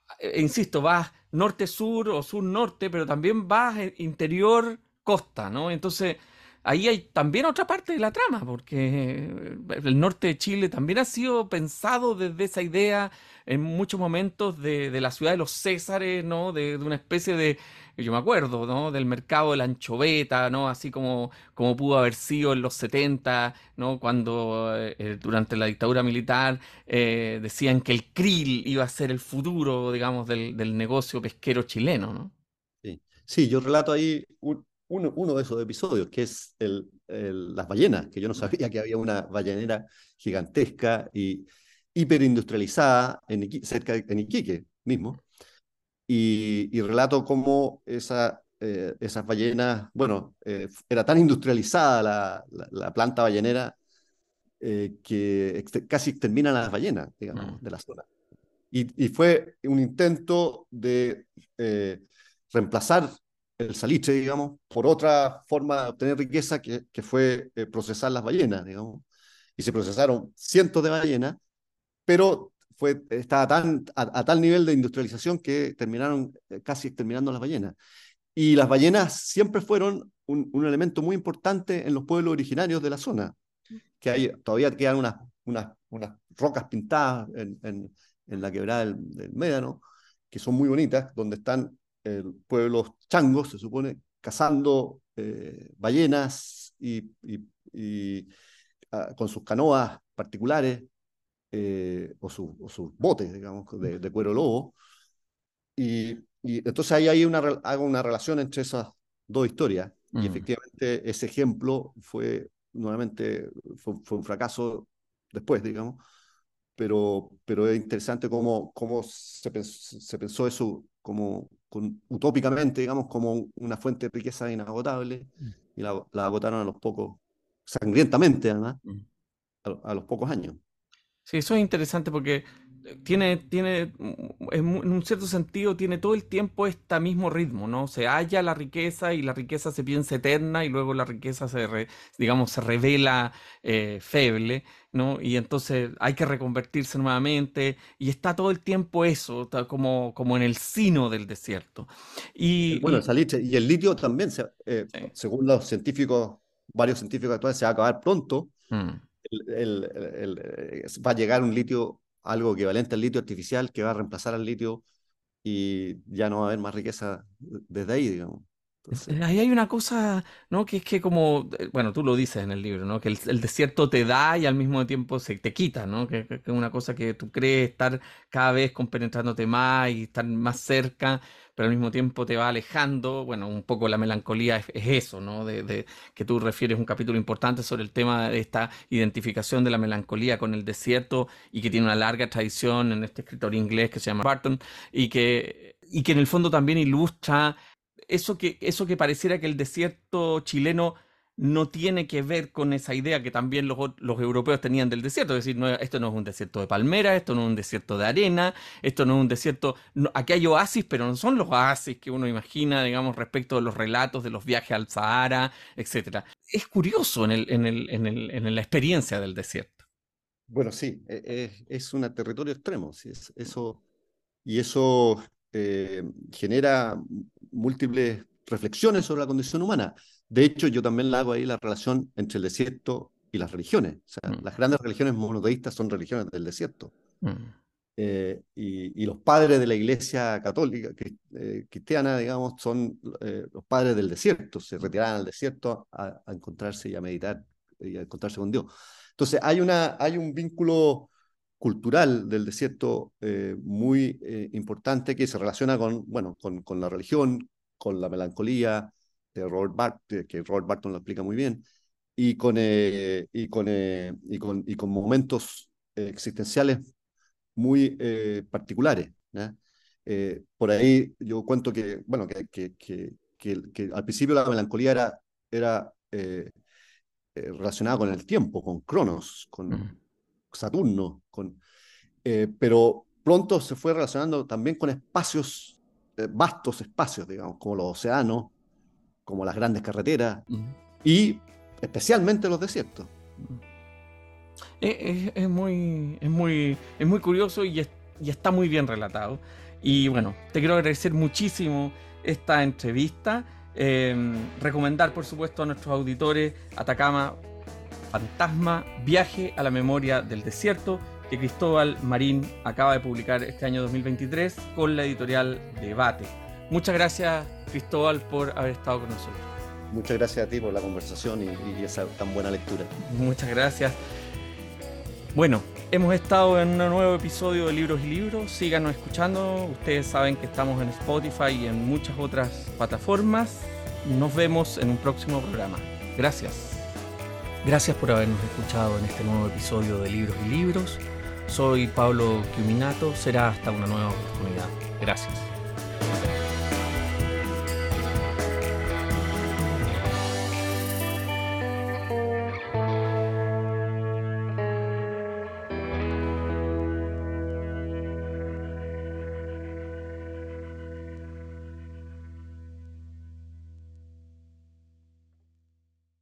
S1: eh, insisto, vas norte-sur o sur-norte, pero también vas eh, interior-costa, ¿no? Entonces, ahí hay también otra parte de la trama, porque eh, el norte de Chile también ha sido pensado desde esa idea en muchos momentos de, de la ciudad de los Césares, ¿no? De, de una especie de, yo me acuerdo, ¿no? Del mercado de la anchoveta, ¿no? Así como, como pudo haber sido en los setenta, ¿no? Cuando eh, eh, durante la dictadura militar eh, decían que el krill iba a ser el futuro, digamos, del, del negocio pesquero chileno, ¿no?
S2: Sí, sí, yo relato ahí un- uno, uno de esos episodios, que es el, el- las ballenas, que yo no sabía que había una ballenera gigantesca y hiperindustrializada en Iqui- cerca de en Iquique mismo. Y, y relato cómo esa, eh, esas ballenas, bueno, eh, era tan industrializada la, la, la planta ballenera eh, que ex- casi exterminan a las ballenas,
S1: Mm,
S2: digamos, de la zona. Y, y fue un intento de eh, reemplazar el salitre, digamos, por otra forma de obtener riqueza que, que fue eh, procesar las ballenas, digamos. Y se procesaron cientos de ballenas, pero fue, estaba tan, a, a tal nivel de industrialización que terminaron eh, casi exterminando las ballenas. Y las ballenas siempre fueron un, un elemento muy importante en los pueblos originarios de la zona, que hay, todavía quedan unas, unas, unas rocas pintadas en, en, en la quebrada del, del Médano, que son muy bonitas, donde están eh, pueblos changos, se supone, cazando eh, ballenas y, y, y ah, con sus canoas particulares eh, o, su, o, sus botes, digamos, de, de cuero lobo. Y, y entonces ahí hay una, hago una relación entre esas dos historias. Y
S1: mm.
S2: efectivamente ese ejemplo fue nuevamente fue, fue un fracaso después, digamos. Pero, pero es interesante cómo, cómo se, pensó, se pensó eso como con, utópicamente, digamos, como una fuente de riqueza inagotable y la, la agotaron a los pocos, sangrientamente además,
S1: Mm.
S2: a, a los pocos años.
S1: Sí, eso es interesante porque eh, tiene, tiene, mm, en mu- en un cierto sentido, tiene todo el tiempo este mismo ritmo, ¿no? Se halla la riqueza y la riqueza se piensa eterna y luego la riqueza se, re- digamos, se revela eh, feble, ¿no? Y entonces hay que reconvertirse nuevamente y está todo el tiempo eso, está como, como en el sino del desierto.
S2: El-
S1: Y,
S2: Bueno, el
S1: y-
S2: salitre y el litio también, se- eh,
S1: sí.
S2: según los científicos, varios científicos actuales, se va a acabar pronto.
S1: Mm.
S2: El- el- el- el, eh, va a llegar un litio, algo equivalente al litio artificial, que va a reemplazar al litio y ya no va a haber más riqueza desde ahí, digamos. Entonces,
S1: Ahí hay una cosa, ¿no? Que es que como, eh, bueno, tú lo dices en el libro, ¿no? Que el, el desierto te da y al mismo tiempo se te quita, ¿no? Que, que- que es una cosa que tú crees estar cada vez compenetrándote más y estar más cerca, pero al mismo tiempo te va alejando. Bueno, un poco la melancolía es, es eso, ¿no? De, de- que tú refieres un capítulo importante sobre el tema de esta identificación de la melancolía con el desierto y que tiene una larga tradición en este escritor inglés que se llama Barton y que, y que en el fondo también ilustra eso que, eso que pareciera que el desierto chileno no tiene que ver con esa idea que también los, ot- los europeos tenían del desierto, es decir, no, esto no es un desierto de palmera, esto no es un desierto de arena, esto no es un desierto, no- aquí hay oasis, pero no son los oasis que uno imagina, digamos, respecto de los relatos de los viajes al Sahara, etcétera. Es curioso en el, en el, en el, en la experiencia del desierto.
S2: bueno, sí, e- e- es un territorio extremo, sí, es- eso, y eso eh, genera múltiples reflexiones sobre la condición humana. De hecho, yo también la hago ahí la relación entre el desierto y las religiones. O sea,
S1: Mm,
S2: las grandes religiones monoteístas son religiones del desierto.
S1: mm,
S2: Eh, y, y, los padres de la iglesia católica, cri- eh, cristiana, digamos, son eh, los padres del desierto, se retiraban al desierto a, a, encontrarse y a meditar y a encontrarse con Dios. Entonces, hay, una, hay un vínculo cultural del desierto eh, muy eh, importante que se relaciona con, bueno, con, con, la religión, con la melancolía de Robert Barth, que Robert Barton lo explica muy bien, y con, eh, y con, eh, y con, y con momentos eh, existenciales muy eh, particulares. ¿Ya? Eh, por ahí yo cuento que, bueno, que, que, que, que, que al principio la melancolía era, era eh, eh, relacionada con el tiempo, con Cronos, con
S1: mm,
S2: Saturno, con, eh, pero pronto se fue relacionando también con espacios, eh, vastos espacios, digamos, como los océanos, como las grandes carreteras
S1: mm.
S2: y especialmente los desiertos.
S1: Es, es- es muy, es muy, es muy curioso y, es- y está muy bien relatado. Y bueno, te quiero agradecer muchísimo esta entrevista. Eh, recomendar, por supuesto, a nuestros auditores Atacama Fantasma, Viaje a la Memoria del Desierto, que Cristóbal Marín acaba de publicar este año dos mil veintitrés con la editorial Debate. Muchas gracias, Cristóbal, por haber estado con nosotros.
S2: Muchas gracias a ti por la conversación y, y esa tan buena lectura.
S1: Muchas gracias. Bueno, hemos estado en un nuevo episodio de Libros y Libros. Síganos escuchando. Ustedes saben que estamos en Spotify y en muchas otras plataformas. Nos vemos en un próximo programa. Gracias. Gracias por habernos escuchado en este nuevo episodio de Libros y Libros. Soy Pablo Chiuminato. Será hasta una nueva oportunidad. Gracias.